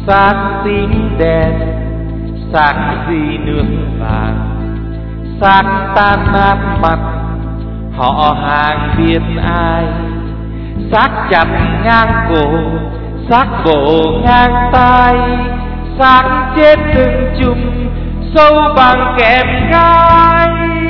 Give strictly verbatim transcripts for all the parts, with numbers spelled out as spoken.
xác tím đen, xác di nướng vàng, xác tan nát mặt họ hàng biết ai. Xác chặt ngang cổ, xác bổ ngang tai, xác chết từng chùm sâu bằng kẹp gai.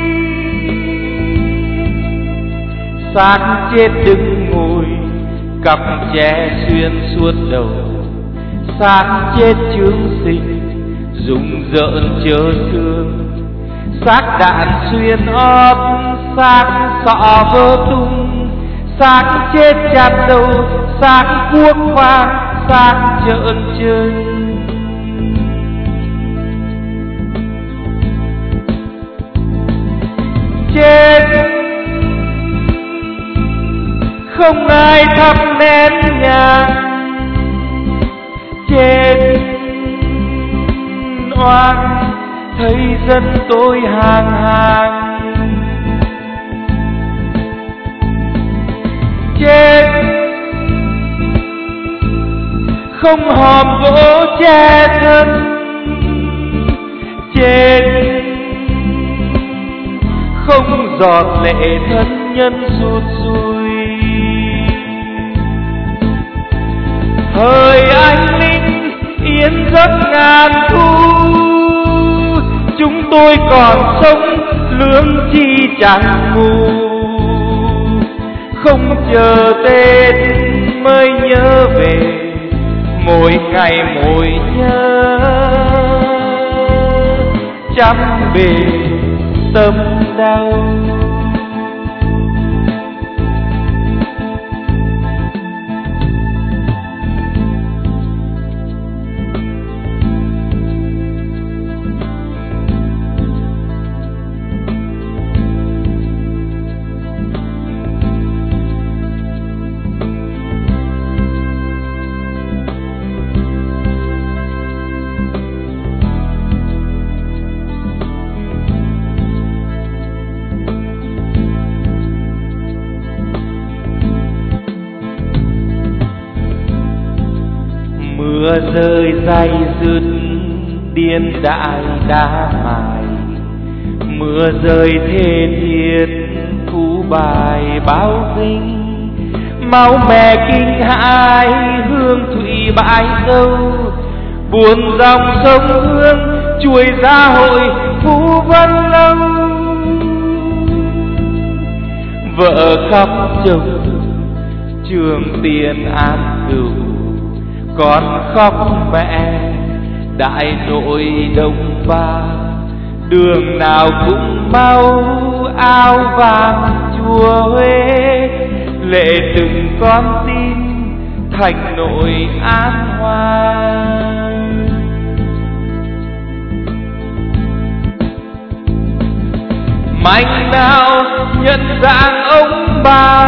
Xác chết đứng ngồi cặp che xuyên suốt đầu, xác chết chướng sinh rụng rợn chớ xương. Xác đạn xuyên ót, xác sọ vỡ tung, xác chết chặt đầu, xác cuốc khoang, xác trợn trừng. Chết không ai thắp nén nhang, chết oan thấy dân tôi hàng hàng. Chết không hòm gỗ che thân, chết không giọt lệ thân nhân sụt sùi. Hỡi anh linh yên giấc ngàn thu, chúng tôi còn sống lương chi chẳng mù. Không chờ Tết mới nhớ về, mỗi ngày mỗi nhớ trăm bề tâm đau. Mưa rơi day dứt điên đại đá mài, mưa rơi thê thiết thu bài báo vinh. Máu mẹ kinh hãi hương thủy bãi dâu, buồn dòng sông Hương chuồi ra hội Phú Vân Lâu. Vợ khóc chồng trường tiền an cửu, con khóc mẹ đại nội đông ba. Đường nào cũng mau áo vàng chùa Huế, lệ từng con tim thành nội an hoa. Mạnh nào nhận dạng ông bà,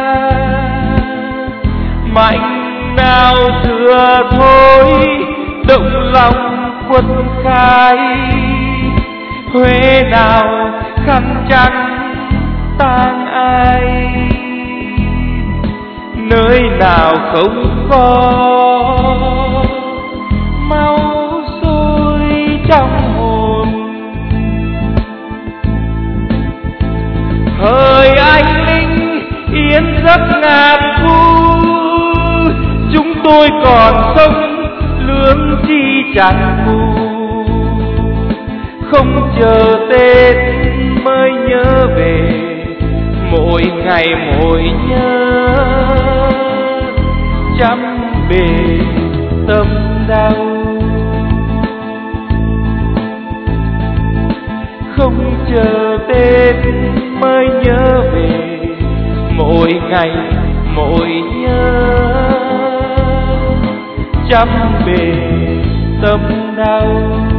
mạnh nào thừa thôi động lòng quân khai. Huế nào khăn trắng tang ai, nơi nào không có máu sôi trong hồn. Hỡi anh linh yên giấc ngàn thu, chúng tôi còn sống lương chi chẳng mù. Không chờ Tết mới nhớ về, mỗi ngày mỗi nhớ trăm bề tâm đau. Không chờ Tết mới nhớ về, mỗi ngày mỗi nhớ trăm bề tâm đau.